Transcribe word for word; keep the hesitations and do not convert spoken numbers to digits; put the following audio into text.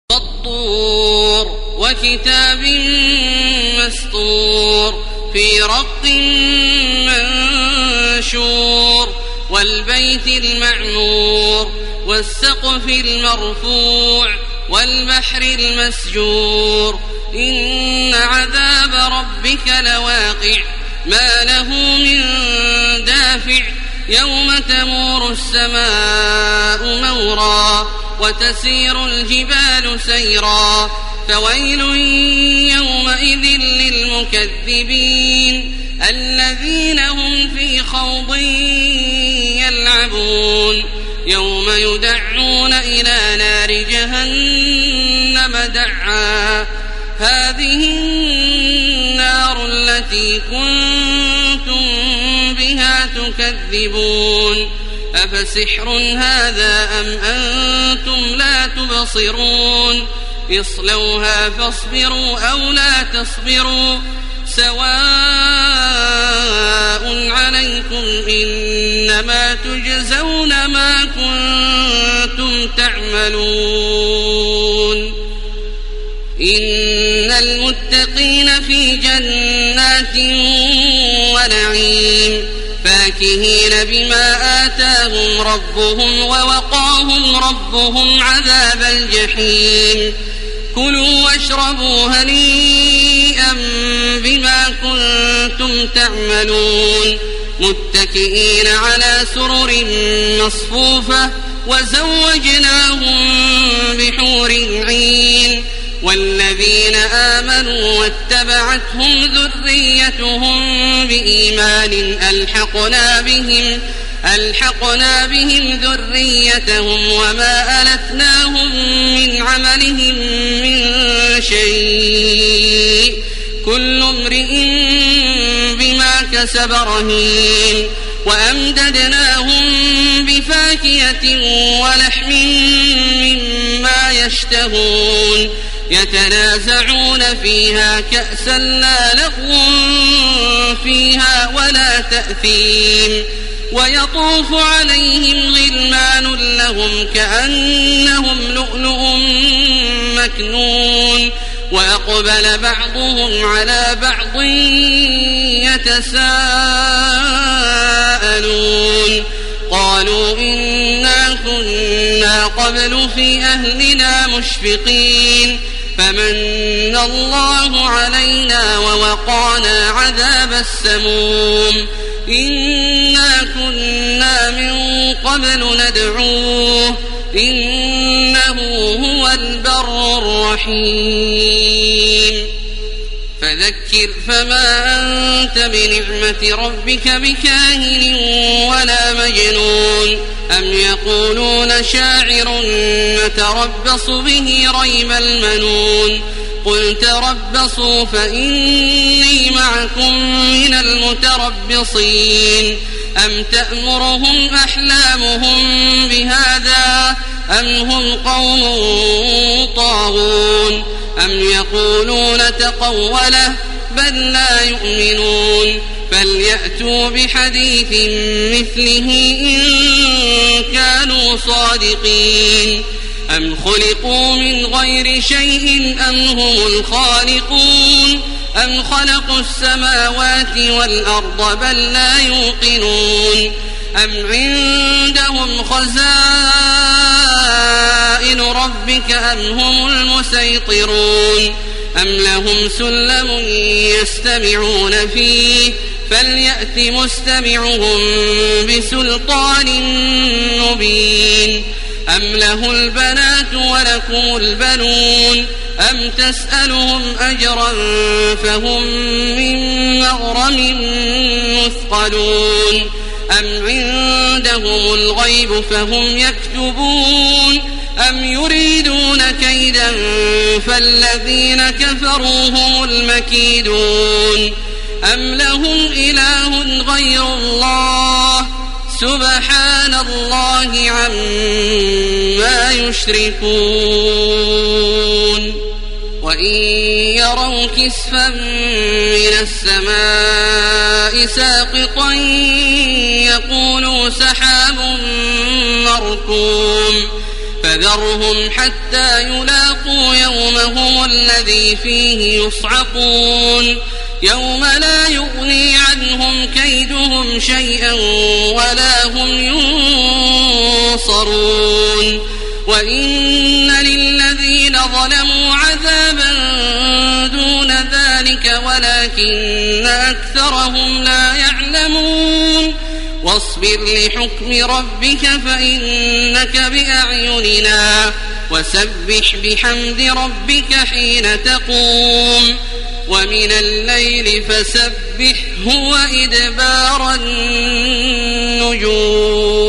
والطور وكتاب مسطور في رق منشور والبيت المعمور والسقف المرفوع والبحر المسجور إن عذاب ربك لواقع ما له من دافع يوم تمور السماء مورا وتسير الجبال سيرا فويل يومئذ للمكذبين الذين هم في خوض يلعبون يوم يدعون إلى نار جهنم دعا هذه النار التي كنتم بها تكذبون أفسحر هذا أم أنتم لا تبصرون اصلوها فاصبروا أو لا تصبروا سواء عليكم إنما تجزون ما كنتم تعملون إن المتقين في جنات ونعيم فاكهين بما آتاهم ربهم ووقاهم ربهم عذاب الجحيم كلوا واشربوا هنيئا بما كنتم تعملون متكئين على سرر مصفوفة وزوجناهم بحور عين والذين آمنوا واتبعتهم ذريتهم بإيمان ألحقنا بهم ألحقنا بهم ذريتهم وما ألتناهم من عملهم من شيء كل امرئ بما كسب رهين وأمددناهم بفاكهة ولحم مما يشتهون يتنازعون فيها كأسا لا لغو فيها ولا تأثيم ويطوف عليهم غلمان لهم كأنهم لؤلؤ مكنون وأقبل بعضهم على بعض يتساءلون قالوا إنا كنا قبل في أهلنا مشفقين فمن الله علينا ووقانا عذاب السموم إنا كنا من قبل ندعوه إنه هو البر الرحيم فذكر فما أنت بنعمة ربك بكاهن ولا مجنون أم يقولون شاعر نتربص به ريب المنون قل تربصوا فإني معكم من المتربصين أم تأمرهم أحلامهم بهذا أم هم قوم طاغون أم يقولون تقوله بل لا يؤمنون فليأتوا بحديث مثله إن كانوا صادقين أم خلقوا من غير شيء أم هم الخالقون أم خلقوا السماوات والأرض بل لا يوقنون أم عندهم خزائن ربك أم هم المسيطرون أم لهم سلم يستمعون فيه فليأت مستمعهم بسلطان مبين أم له البنات ولكم البنون أم تسألهم أجرا فهم من مغرم مثقلون أم عندهم الغيب فهم يكتبون أم يريدون كيدا فالذين كفروا هم المكيدون أم لهم إله غير الله سبحان الله عما يشركون وإن يروا كسفا من السماء ساقطا يقولوا سحاب مركوم فذرهم حتى يلاقوا يومهم الذي فيه يصعقون يوم لا يغني عنهم كيدهم شيئا ولا هم ينصرون وإن للذين ظلموا عذابا دون ذلك ولكن أكثرهم لا يعلمون واصبر لحكم ربك فإنك بأعيننا وسبح بحمد ربك حين تقوم ومن الليل فسبحه وإدبار النجوم.